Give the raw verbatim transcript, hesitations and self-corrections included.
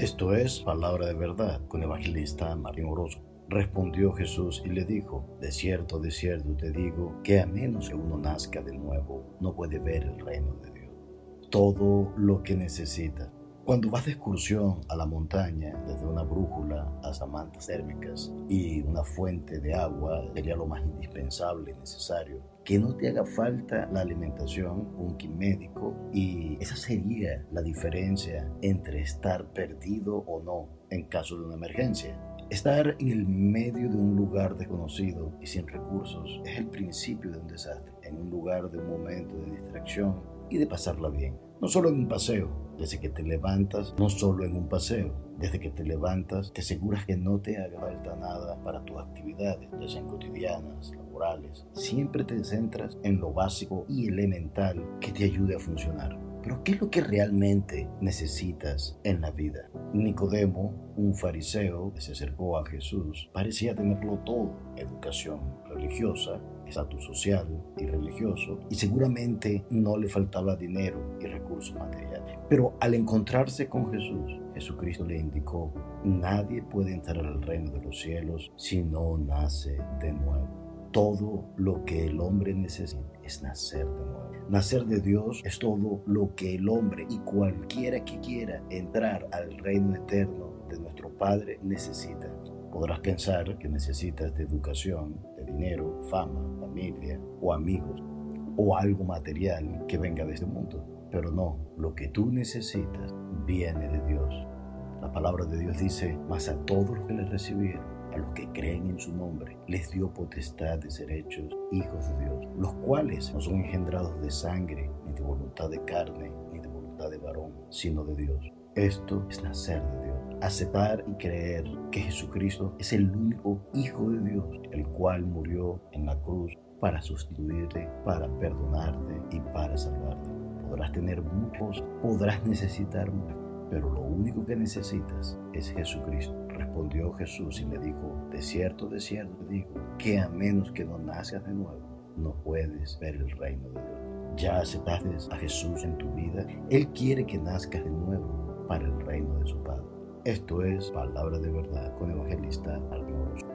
Esto es Palabra de Verdad con Evangelista Martín Orozco. Respondió Jesús y le dijo: De cierto, de cierto te digo, que a menos que uno nazca de nuevo, no puede ver el reino de Dios. Todo lo que necesita. Cuando vas de excursión a la montaña, desde una brújula hasta mantas térmicas y una fuente de agua, sería lo más indispensable y necesario. Que no te haga falta la alimentación, un kit médico, y esa sería la diferencia entre estar perdido o no en caso de una emergencia. Estar en el medio de un lugar desconocido y sin recursos es el principio de un desastre, en un lugar de un momento de distracción y de pasarla bien. No solo en un paseo, desde que te levantas, no solo en un paseo, desde que te levantas te aseguras que no te haga falta nada para tus actividades, ya sean cotidianas, laborales. Siempre te centras en lo básico y elemental que te ayude a funcionar. Pero ¿qué es lo que realmente necesitas en la vida? Nicodemo, un fariseo que se acercó a Jesús, parecía tenerlo todo: educación religiosa, estatus social y religioso, y seguramente no le faltaba dinero y recursos materiales. Pero al encontrarse con Jesús, Jesucristo le indicó: nadie puede entrar al reino de los cielos si no nace de nuevo. Todo lo que el hombre necesita es nacer de nuevo. Nacer de Dios es todo lo que el hombre y cualquiera que quiera entrar al reino eterno de nuestro Padre necesita. Podrás pensar que necesitas de educación, de dinero, fama, familia o amigos o algo material que venga de este mundo. Pero no, lo que tú necesitas viene de Dios. La palabra de Dios dice: mas a todos los que le recibieron, a los que creen en su nombre, les dio potestad de ser hechos hijos de Dios, los cuales no son engendrados de sangre, ni de voluntad de carne, ni de voluntad de varón, sino de Dios. Esto es nacer de Dios. Aceptar y creer que Jesucristo es el único Hijo de Dios, el cual murió en la cruz para sustituirte, para perdonarte y para salvarte. Podrás tener muchos, podrás necesitar mucho, pero lo único que necesitas es Jesucristo. Respondió Jesús y le dijo: de cierto, de cierto te digo, que a menos que no nazcas de nuevo, no puedes ver el reino de Dios. ¿Ya aceptaste a Jesús en tu vida? Él quiere que nazcas de nuevo para el reino de su Padre. Esto es Palabra de Verdad con Evangelista Martín Orozco.